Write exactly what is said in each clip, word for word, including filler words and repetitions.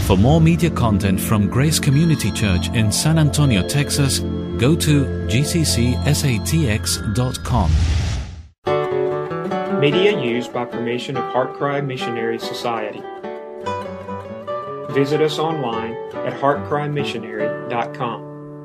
For more media content from Grace Community Church in San Antonio, Texas, go to g c c s a t x dot com. Media used by permission of HeartCry Missionary Society. Visit us online at heart cry missionary dot com.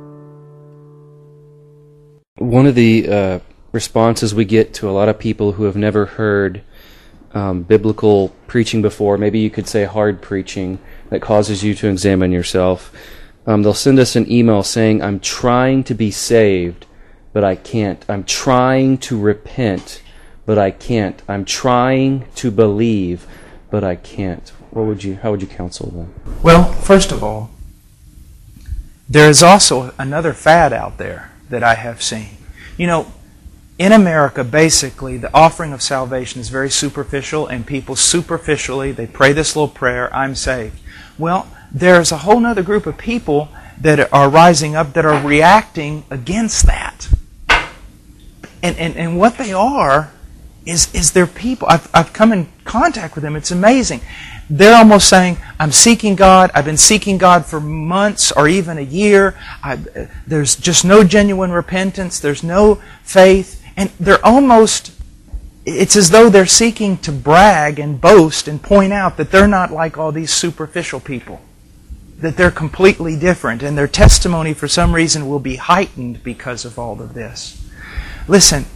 One of the uh, responses we get to a lot of people who have never heard um, biblical preaching before, maybe you could say hard preaching, that causes you to examine yourself, um, they'll send us an email saying, I'm trying to be saved, but I can't. I'm trying to repent, but I can't. I'm trying to believe, but I can't. What would you? How would you counsel them? Well, first of all, there is also another fad out there that I have seen. You know, in America, basically, the offering of salvation is very superficial, and people superficially, they pray this little prayer, I'm saved. Well, there's a whole other group of people that are rising up that are reacting against that. And and, and what they are is, is they're people. I've, I've come in contact with them. It's amazing. They're almost saying, I'm seeking God. I've been seeking God for months or even a year. I, there's just no genuine repentance. There's no faith. And they're almost, it's as though they're seeking to brag and boast and point out that they're not like all these superficial people. That they're completely different. And their testimony for some reason will be heightened because of all of this. Listen,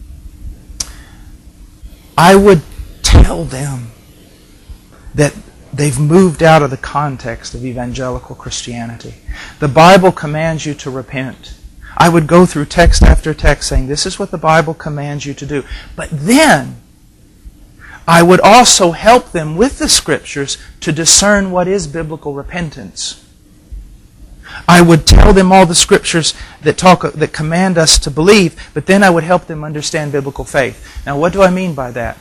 I would tell them that they've moved out of the context of evangelical Christianity. The Bible commands you to repent. I would go through text after text saying, this is what the Bible commands you to do. But then, I would also help them with the Scriptures to discern what is biblical repentance. I would tell them all the Scriptures that talk, that command us to believe, but then I would help them understand biblical faith. Now, what do I mean by that?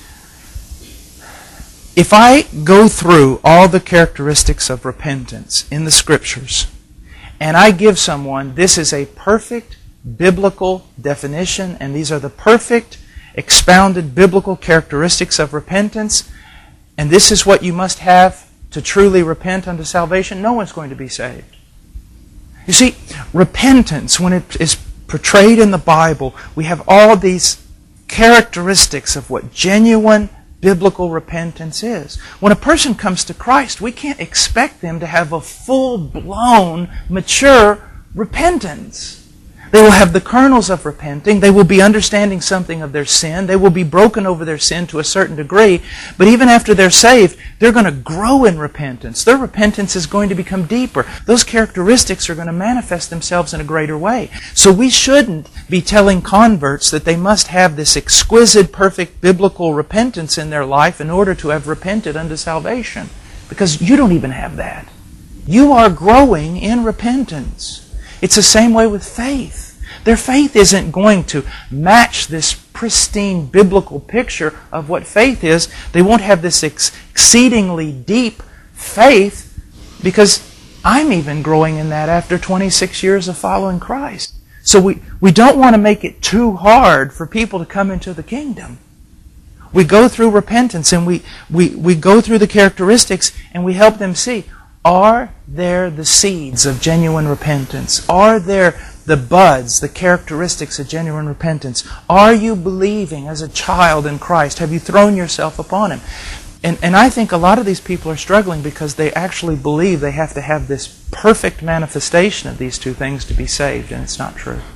If I go through all the characteristics of repentance in the Scriptures, and I give someone, this is a perfect biblical definition, and these are the perfect expounded biblical characteristics of repentance, and this is what you must have to truly repent unto salvation, no one's going to be saved. You see, repentance, when it is portrayed in the Bible, we have all these characteristics of what genuine biblical repentance is. When a person comes to Christ, we can't expect them to have a full-blown, mature repentance. They will have the kernels of repenting. They will be understanding something of their sin. They will be broken over their sin to a certain degree. But even after they're saved, they're going to grow in repentance. Their repentance is going to become deeper. Those characteristics are going to manifest themselves in a greater way. So we shouldn't be telling converts that they must have this exquisite, perfect biblical repentance in their life in order to have repented unto salvation. Because you don't even have that. You are growing in repentance. It's the same way with faith. Their faith isn't going to match this pristine biblical picture of what faith is. They won't have this ex- exceedingly deep faith because I'm even growing in that after twenty-six years of following Christ. So we, we don't want to make it too hard for people to come into the kingdom. We go through repentance and we, we, we go through the characteristics and we help them see, are there the seeds of genuine repentance? Are there the buds, the characteristics of genuine repentance? Are you believing as a child in Christ? Have you thrown yourself upon Him? And, and I think a lot of these people are struggling because they actually believe they have to have this perfect manifestation of these two things to be saved, and it's not true.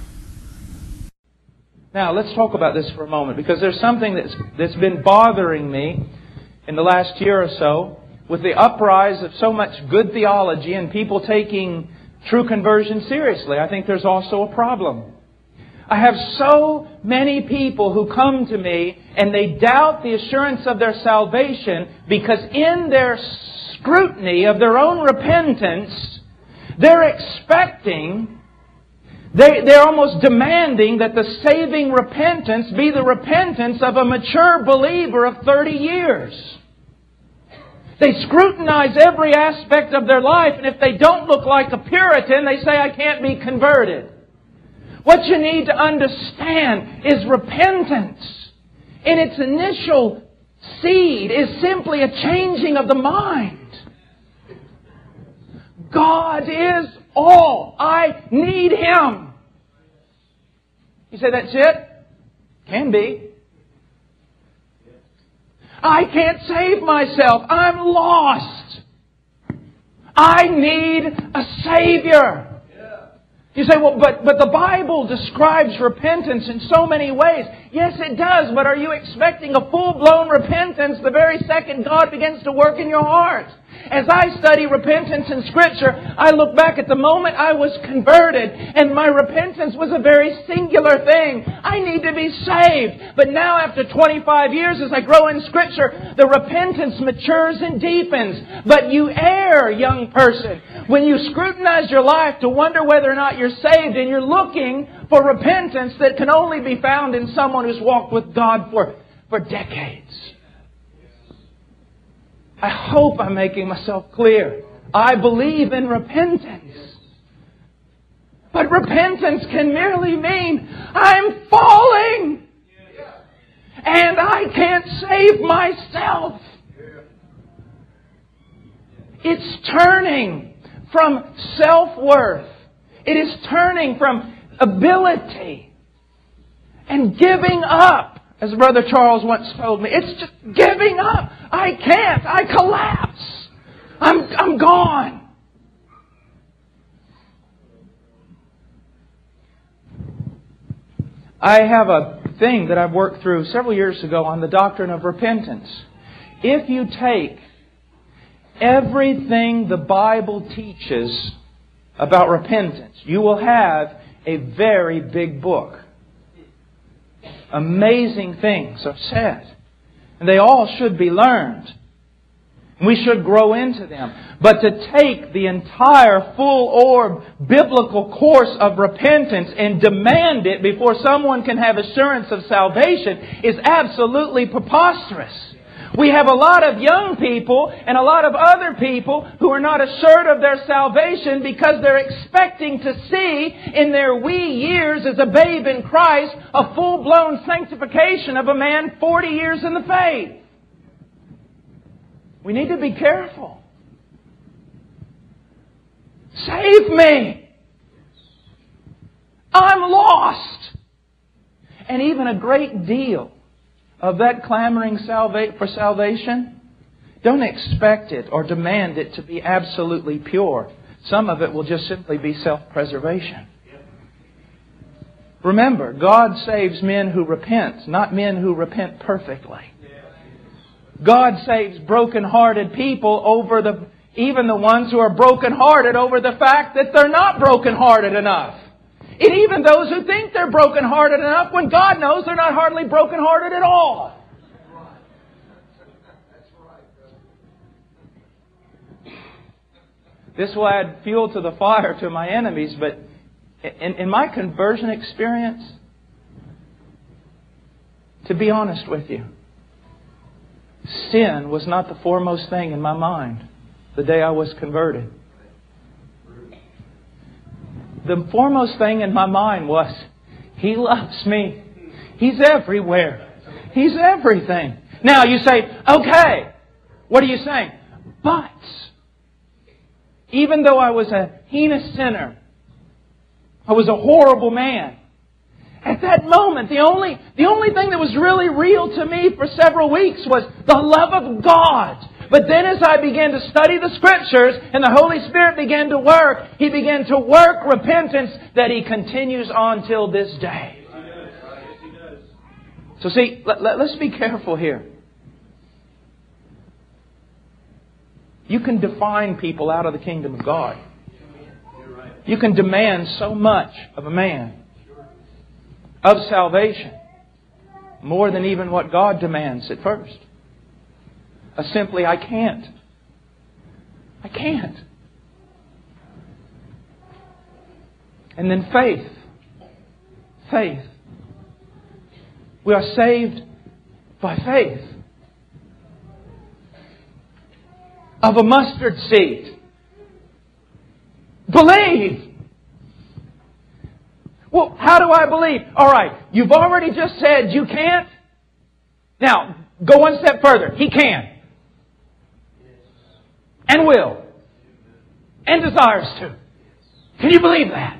Now, let's talk about this for a moment, because there's something that's, that's been bothering me in the last year or so, with the uprise of so much good theology and people taking true conversion seriously. I think there's also a problem. I have so many people who come to me and they doubt the assurance of their salvation because in their scrutiny of their own repentance, they're expecting, they, they're almost demanding that the saving repentance be the repentance of a mature believer of thirty years. They scrutinize every aspect of their life, and if they don't look like a Puritan, they say, I can't be converted. What you need to understand is repentance, in its initial seed, is simply a changing of the mind. God is all. I need Him. You say, that's it? Can be. I can't save myself. I'm lost. I need a Savior. You say, well, but, but the Bible describes repentance in so many ways. Yes, it does, but are you expecting a full-blown repentance the very second God begins to work in your heart? As I study repentance in Scripture, I look back at the moment I was converted, and my repentance was a very singular thing. I need to be saved. But now, after twenty-five years, as I grow in Scripture, the repentance matures and deepens. But you err, young person, when you scrutinize your life to wonder whether or not you're saved, and you're looking for repentance that can only be found in someone who's walked with God for, for decades. I hope I'm making myself clear. I believe in repentance. But repentance can merely mean I'm falling. And I can't save myself. It's turning from self-worth. It is turning from ability and giving up. As Brother Charles once told me, it's just giving up. I can't. I collapse. I'm, I'm gone. I have a thing that I've worked through several years ago on the doctrine of repentance. If you take everything the Bible teaches about repentance, you will have a very big book. Amazing things are said. And they all should be learned. We should grow into them. But to take the entire full orb biblical course of repentance and demand it before someone can have assurance of salvation is absolutely preposterous. We have a lot of young people and a lot of other people who are not assured of their salvation because they're expecting to see in their wee years as a babe in Christ a full-blown sanctification of a man forty years in the faith. We need to be careful. Save me! I'm lost! And even a great deal of that clamoring salva- for salvation, don't expect it or demand it to be absolutely pure. Some of it will just simply be self-preservation. Remember, God saves men who repent, not men who repent perfectly. God saves broken-hearted people over the, even the ones who are broken-hearted over the fact that they're not broken-hearted enough. And even those who think they're broken-hearted enough when God knows they're not hardly broken-hearted at all. This will add fuel to the fire to my enemies, but in, in my conversion experience, to be honest with you, sin was not the foremost thing in my mind the day I was converted. The foremost thing in my mind was, He loves me. He's everywhere. He's everything. Now you say, okay, what are you saying? But, even though I was a heinous sinner, I was a horrible man, at that moment, the only, the only thing that was really real to me for several weeks was the love of God. But then as I began to study the Scriptures and the Holy Spirit began to work, He began to work repentance that He continues on till this day. So see, let, let, let's be careful here. You can define people out of the kingdom of God. You can demand so much of a man, of salvation, more than even what God demands at first. A simply, I can't. I can't. And then faith. Faith. We are saved by faith. Of a mustard seed. Believe. Well, how do I believe? All right, you've already just said you can't. Now, go one step further. He can. And will. and desires to. Can you believe that?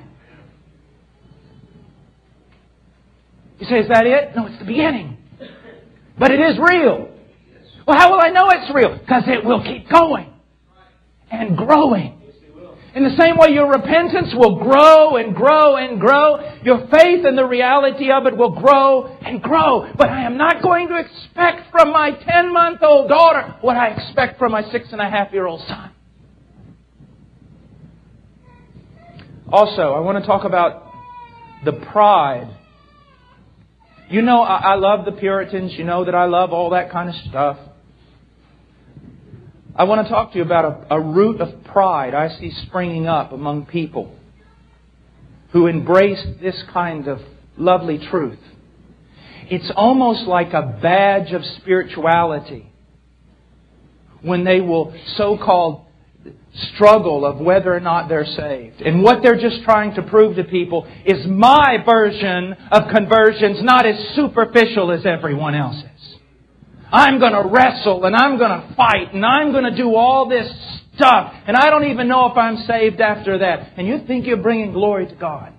You say, is that it? No, it's the beginning. But it is real. Well, how will I know it's real? Because it will keep going and growing. In the same way your repentance will grow and grow and grow, your faith in the reality of it will grow and grow. But I am not going to expect from my ten-month-old daughter what I expect from my six-and-a-half-year-old son. Also, I want to talk about the pride. You know, I, I love the Puritans. You know that I love all that kind of stuff. I want to talk to you about a, a root of pride I see springing up among people who embrace this kind of lovely truth. It's almost like a badge of spirituality when they will so-called struggle of whether or not they're saved. And what they're just trying to prove to people is my version of conversion's not as superficial as everyone else's. I'm going to wrestle and I'm going to fight and I'm going to do all this stuff and I don't even know if I'm saved after that. And you think you're bringing glory to God.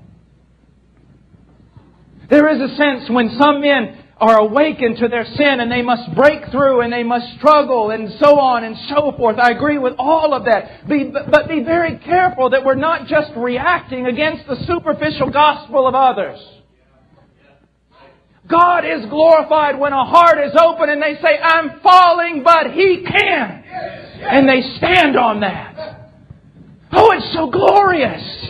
There is a sense when some men are awakened to their sin and they must break through and they must struggle and so on and so forth. I agree with all of that. Be, but be very careful that we're not just reacting against the superficial gospel of others. God is glorified when a heart is open and they say, I'm falling, but He can. And they stand on that. Oh, it's so glorious.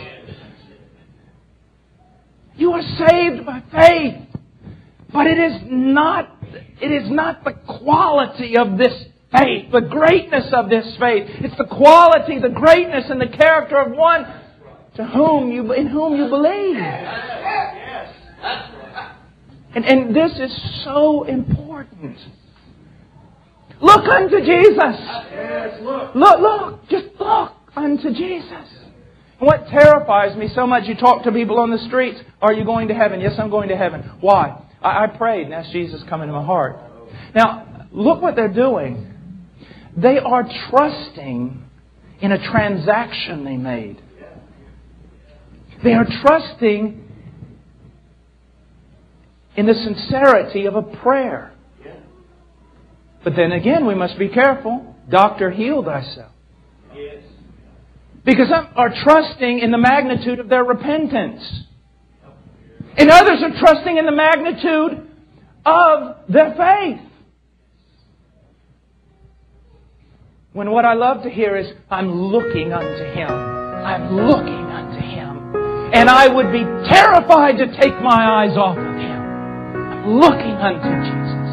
You are saved by faith. But it is not, it is not the quality of this faith, the greatness of this faith. It's the quality, the greatness, and the character of one to whom you, in whom you believe. And, and this is so important. Look unto Jesus. Look, look, just look unto Jesus. And what terrifies me so much, you talk to people on the streets, are you going to heaven? Yes, I'm going to heaven. Why? I, I prayed and asked Jesus to come into my heart. Now, look what they're doing. They are trusting in a transaction they made. They are trusting in the sincerity of a prayer. But then again, we must be careful. Doctor, heal thyself. Because some are trusting in the magnitude of their repentance. And others are trusting in the magnitude of their faith. When what I love to hear is, I'm looking unto Him. I'm looking unto Him. And I would be terrified to take my eyes off of Him. Looking unto Jesus.